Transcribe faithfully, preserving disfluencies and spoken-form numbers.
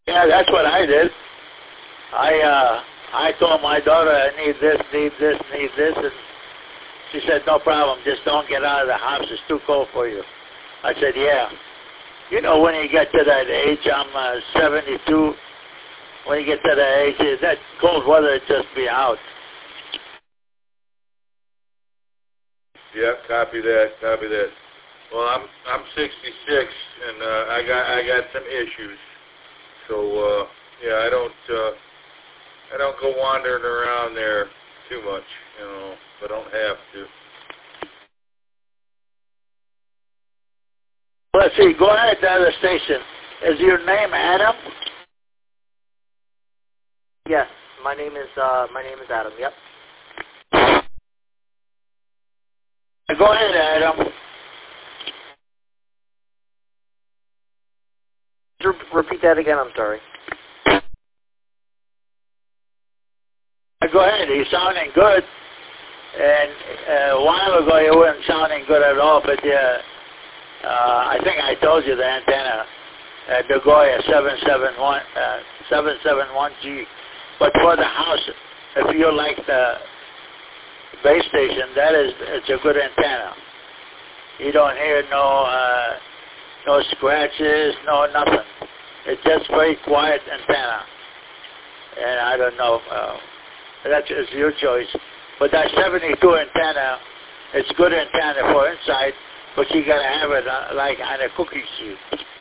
Yeah, that's what I did. I uh, I told my daughter I need this, need this, need this, and she said, no problem, just don't get out of the house, it's too cold for you. I said, yeah. You know, when you get to that age, I'm uh, seventy-two, when you get to that age, that cold weather just be out. Yeah, copy that, copy that. Well, I'm I'm sixty-six, and uh, I got I got some issues. So uh, yeah, I don't uh, I don't go wandering around there too much, you know. But I don't have to. Let's see. Go ahead to the station. Is your name Adam? Yes, my name is uh, my name is Adam. Yep. Go ahead, Adam. Repeat that again. I'm sorry. Go ahead. He's sounding good. And uh, a while ago, you weren't sounding good at all. But uh, uh, I think I told you the antenna, uh, the Goya seven seven one, uh, seven seven one G. But for the house, if you like the base station, that is, it's a good antenna. You don't hear no uh, no scratches, no nothing. It's just very quiet antenna. And I don't know, uh, that's is your choice. But that seventy-two antenna, it's good antenna for inside, but you gotta have it uh, like on a cookie sheet.